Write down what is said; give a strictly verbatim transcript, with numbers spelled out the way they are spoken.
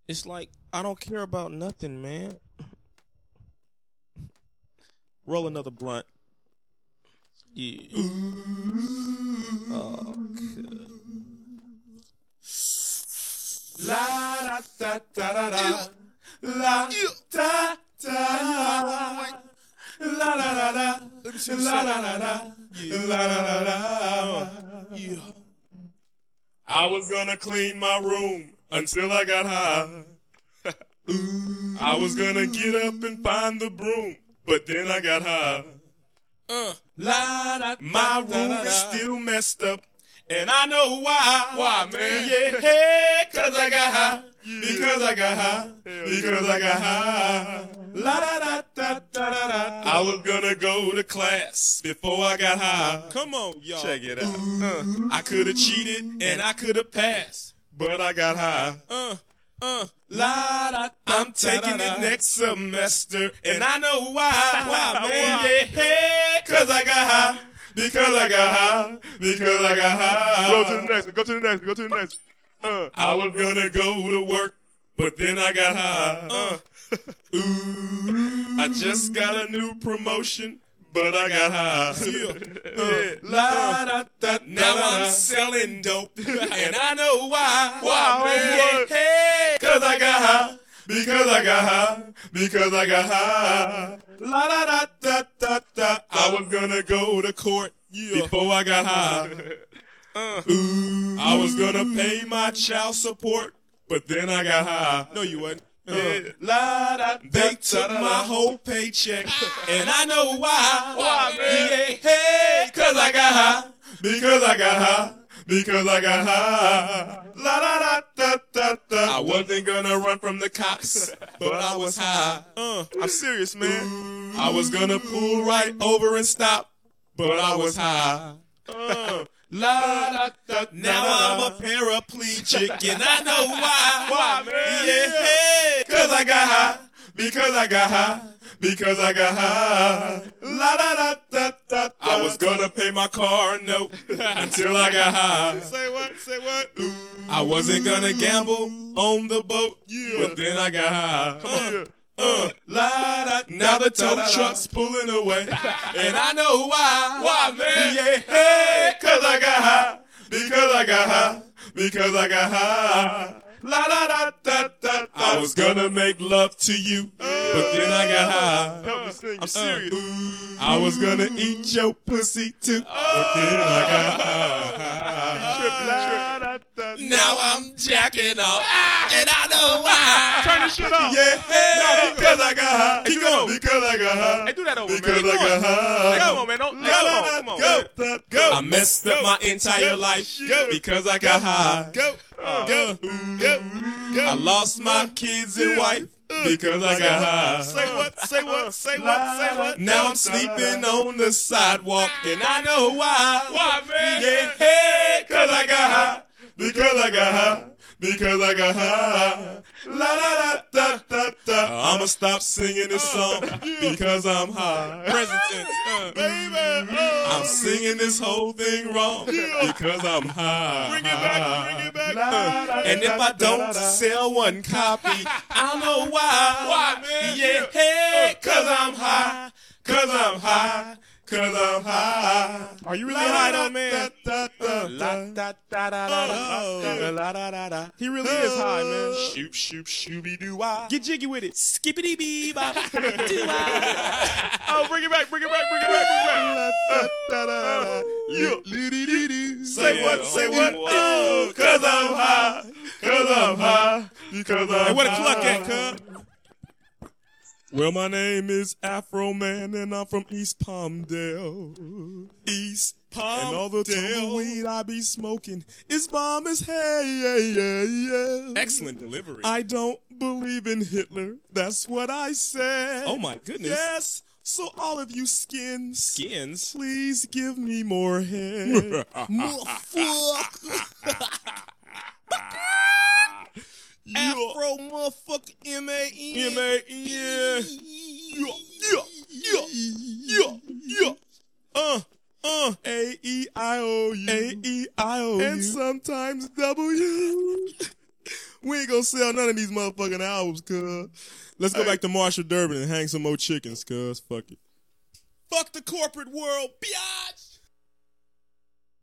It's like I don't care about nothing, man. Roll another blunt. Yeah. Oh, good. La da da da da da. La da da. La la la la. La la la la. La la la la. Yeah. I was gonna clean my room until I got high. I was gonna get up and find the broom, but then I got high. Uh, La, da, my room is still messed up, and I know why. Why, man? Yeah, hey, cause I got high. Because I got high. Because I got high. La da da da da da da. I was gonna go to class before I got high. come on, y'all. Check it out. Uh, I could have cheated and I could have passed, but I got high. Uh, uh. La, da, I'm taking it next semester, and I know why. Why, man? Yeah, hey, cause I got high. Because I got high. Because I got high. Go to the next one. Go to the next one. Go to the next one. Uh, I was gonna go to work, but then I got high. Uh. Ooh, I just got a new promotion, but I got high. Yeah. Uh, la, da, da, now I'm selling dope, and I know why. Why, man? Yeah, hey, cause I got high. Because I got high. Because I got high. La da da da da da. I was gonna go to court Yeah. before I got high. Uh. Ooh, I was gonna pay my child support, but then I got high. No, you wasn't. Uh, Yeah. La, da, they took my whole paycheck, and I know why. Why, man? Yeah, hey, cause I got high. Because I got high. Because I got high. La da da da da da. I wasn't gonna run from the cops, but I was high. uh, I'm serious, man. I was gonna pull right over and stop, but I was high. Uh, La, da, da, now I'm a paraplegic and I know why. Why, man? Yeah, hey, cause I got high. Because I got high. Because I got high. La da da da da. da. I was gonna pay my car note until I got high. say what? Say what? I wasn't gonna gamble on the boat, but then I got high. yeah. Uh, la, da, now the tow truck's pulling away, and I know why. Why, man? Yeah, hey, cause I got high. Because I got high. Because I got high. La da da da da. I was gonna make love to you, but then I got high. Help me sing. I'm serious. I was gonna eat your pussy too, but then I got high. La, da, da, da. Now I'm jacking off, and I know why. Turn this shit off. Yeah, hey, because I got high. Keep going. Because I got high. Hey, do that over, Because man. I got high. Come on, man. Don't, La, come la, on, la, come on. Go, man. go. I messed up my entire life because I got high. Go. Go, go, go. I lost my kids and wife because I got high. Say what? Say what? Say what? Say what? Now I'm sleeping on the sidewalk and I know why. Why, man? Yeah, hey, cause I got high. Because I got high. Because I got high. La da da da da da. I'ma stop singing this song because I'm high. Present tense. Uh, Baby, I'm singing this whole thing wrong because I'm high. bring it back. Bring it back. Uh, and if I don't sell one copy, I don't know why. Why, man? Yeah, hey, cause I'm high. Cause I'm high. Cause I'm high. Are you really high though, man? Da, da, La da, da da da da da la da da da. He really is high, man. Shoop, shoop, shooby doo wah. Get jiggy with it. Skippity bee bop. Oh, bring it back, bring it back, bring it back, bring it back. Yeah. Say what, say what? Oh, cause I'm high. Cause I'm high. Because I'm Hey, where the high. cluck at, cuz? Well, my name is Afro Man, and I'm from East Palmdale. East Palmdale. And all the tumbleweed I be smoking is bomb as hell. Yeah, yeah, yeah. Excellent delivery. I don't believe in Hitler. That's what I said. Oh my goodness. Yes. So all of you skins, Skins. please give me more head. Afro motherfucker M A N. M A N. Yeah, yeah, yeah, yeah. Uh, uh. A E I O U. A E I O U. And sometimes W. We ain't gonna sell none of these motherfucking albums, cuz. Let's go back to Marshall Durbin and hang some more chickens, cuz. Fuck it. Fuck the corporate world. Biatch!